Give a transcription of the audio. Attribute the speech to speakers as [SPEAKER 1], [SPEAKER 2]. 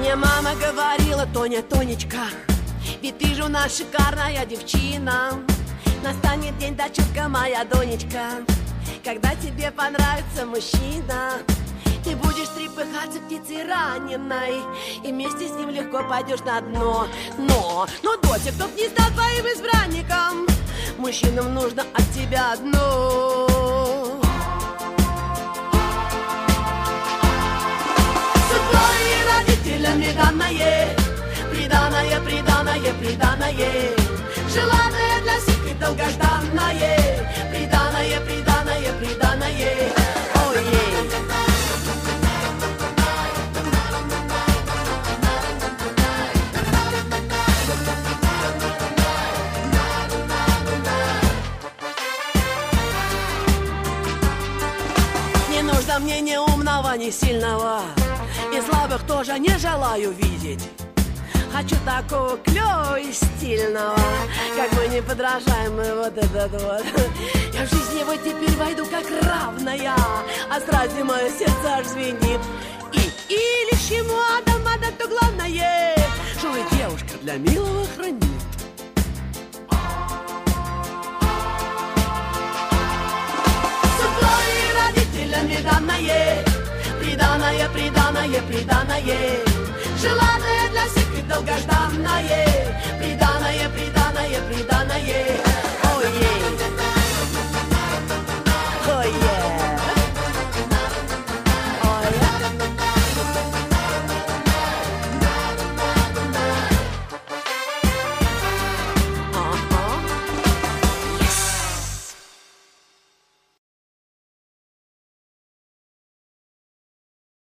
[SPEAKER 1] Мне мама говорила: Тоня, Тонечка, ведь ты же у нас шикарная девчина. Настанет день, дочурка моя Донечка, когда тебе понравится мужчина. Ты будешь трепыхаться птицей раненой, и вместе с ним легко пойдешь на дно. Но, Дося, кто б не стал твоим избранником, мужчинам нужно от тебя одно. Судьбой и родителями данное, приданое, приданое, приданое, желанное для всех и долгожданное, приданое, приданое, приданое. Ой-ей. Не нужно мне ни умного, ни сильного, и слабых тоже не желаю видеть. Хочу такого клёвого и стильного, как мы не подражаемый вот этот вот. Я в жизнь его теперь войду как равная, а страсти мое сердце аж звенит. И лишь ему Адам, то главное, живая девушка для милого хранит. Судьбой и родителями данное, приданое, приданое, приданое, желанное для всех и долгожданное, приданое, приданое, приданое.